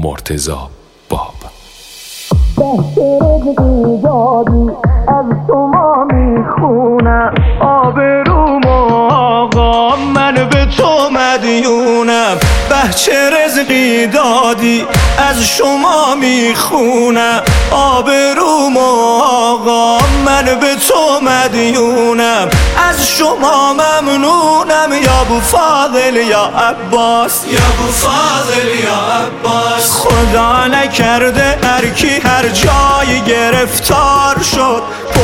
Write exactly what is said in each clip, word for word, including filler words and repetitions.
مرتضی باب. رزقی دادی از شما میخونم، آبروم آقا من به تو مدیونم. بچه رزقی دادی از شما میخونم، آبروم آقا من به تو مدیونم. از شما ممنونم یا ابو فاضل یا عباس، یا ابو فاضل یا عباس. خدا نکرده هر کی هر جایی گرفتار شد،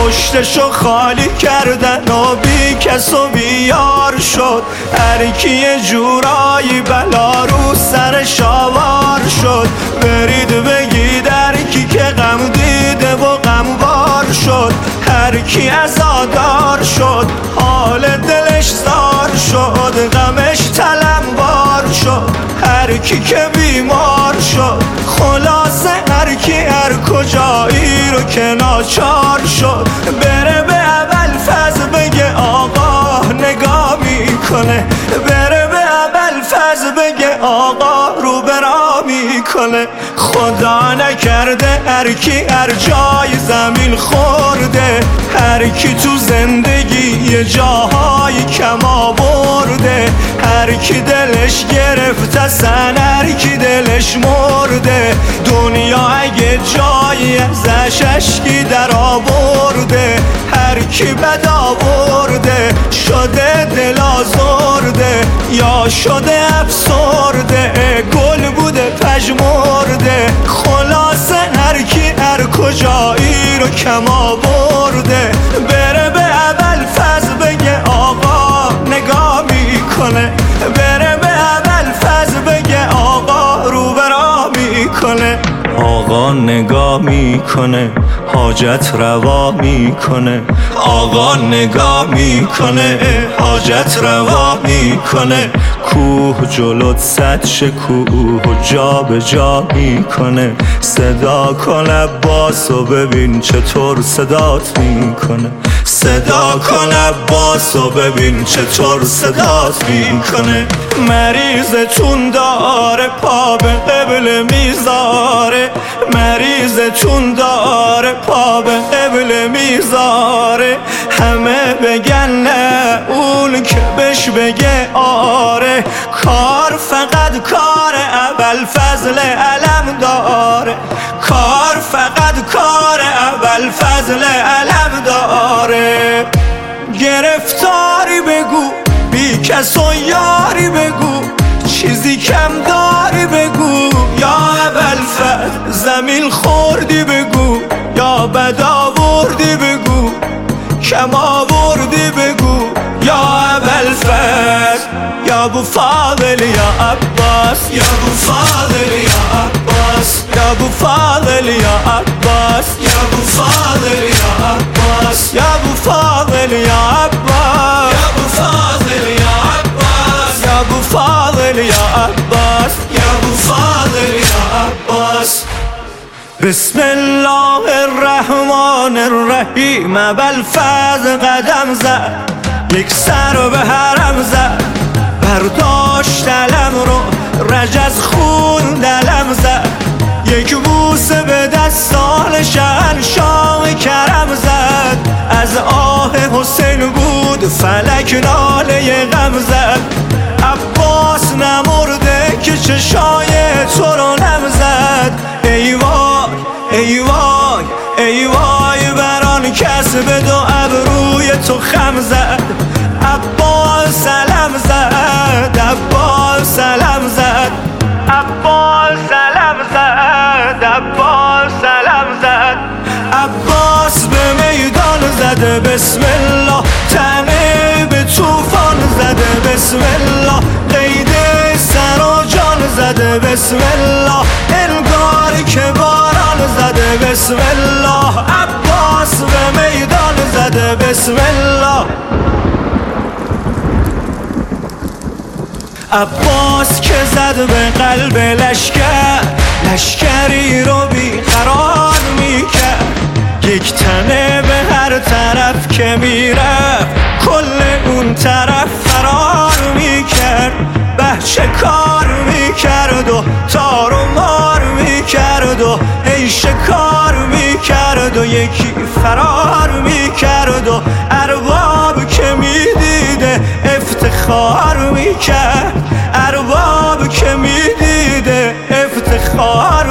پشتشو خالی کردن و بی کس و بیار شد. هر کی یه جورایی بلا رو سرش آوار شد، برید بگید هر کی که غم دیده و غمبار شد. هر کی عزادار شد حال دلش زار شد، غمش طلبکار شد. هر کی که بیمار شد خلاصه هر کی هر کجایی رو که ناچار شد، بره به ابوالفضل بگه آقا نگاه میکنه، بره به ابوالفضل بگه آقا رو برا میکنه. خدا نکرده هر کی هر جای زمین خورده، هر کی تو زندگی یه جاهای کم آورده. هر کی دلش گرفته سن، هر کی دلش مرده، دنیا اگه جایی ازش اشکی در آورده. هر کی بد آورده شده دل آزرده، یا شده افسرده گل بوده پژمرده. خلاصه هر کی هر کجایی رو کم آورده، بره به ابوالفضل بگه آقا نگاه میکنه، بره به ابوالفضل بگه آقا رو برا میکنه. آقا نگاه میکنه حاجت روا میکنه، آقا نگاه میکنه حاجت روا میکنه. کوه جلوت صد شکوه و جا به جا میکنه، صدا کن عباس و ببین چطور صدات میکنه، صدا کن عباس و ببین چطور صدات میکنه. مریضتون داره پا به قبل میذاره، مریضتون داره پا به قبل میذاره. همه بگن نه اون که بهش بگه آره، کار فقط کار ابوالفضل علم داره، کار فقط کار ابوالفضل علم داره. گرفتاری بگو بی کس و یاری بگو، چیزی کم داری بگو یا ابوالفضل زمین خوردی بگو، یا بد آوردی بگو کم آوردی بگو یا ابوالفضل یا ابو فاضل یا عباس، یا ابو فاضل یا عباس، یا ابو فاضل یا عباس، یا ابو فاضل یا عباس، یا ابو فاضل یا عباس، یا ابو فاضل یا عباس، یا ابو فاضل یا عباس، یا ابو فاضل یا عباس. بسم الله الرحمن الرحیم. ابوالفضل قدم زد یک سر به حرم زد، برداشت علم رو رجز خون دلم زد. یک بوسه به دستان شهنشاه کرم زد، از آه حسین بود فلک ناله غم زد. عباس نمرده که چشای تو رو نم زد. ای وای ای وای ای وای بران کس به دو ابروی تو خم زد. عباس سلام زد، عباس سلام زد، عباس سلام زد، عباس سلام زد. عباس به میدان زده بسم الله، تنه به طوفان زده بسم الله، قید سر و جان زده بسم الله، انگار که باران زده بسم الله. عباس به میدان زده بسم الله. عباس که زد به قلب لشکر، لشکری رو بیقرار میکرد. یک تنه به هر طرف که میرفت کل اون طرف فرار میکرد. بچه کار میکرد و تار و مار یکی فرار میکرد و ارباب که میدیده افتخار میکرد، ارباب که میدیده افتخار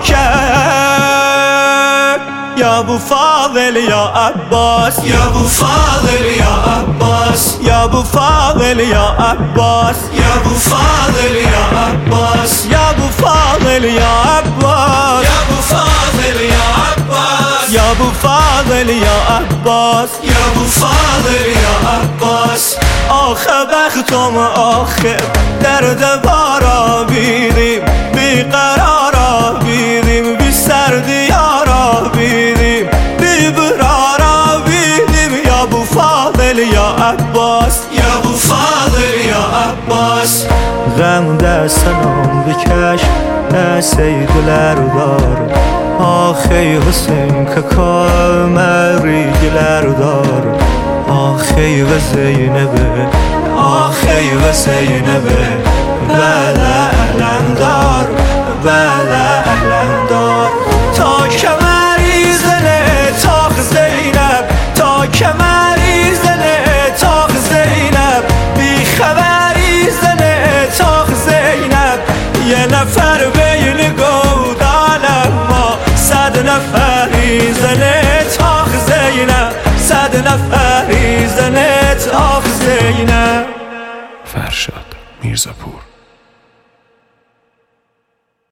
میکرد. یا ابو فاضل یا عباس، یا ابو فاضل یا عباس، یا ابو فاضل یا عباس، یا ابو فاضل یا عباس، یا ابو فاضل یا عباس، یا ابو فاضل یا عباس، یا ابو فاضل یا عباس، یا ابو فاضل یا عباس. آخه بختم آخه درد بارا بیدیم، بی قرارا بیدیم، بی سردیارا بیدیم، بی برارا بیدیم. یا ابو فاضل یا عباس، یا ابو فاضل یا عباس. غم در سلام بکش ای سیدلر دار، آخی حسین که کامری گلر دار، آخی و زینبه، آخی و زینبه، بله علمدار، بله علمدار. تا کمری زنه تاق زینب، تا کمری زنه تاق زینب، بی خبری زنه تاق زینب. یه نفر بین گودال ما، صد نفری زنه تاق زینب، صد نفری زنه تاق زینب. فرشاد میرزاپور.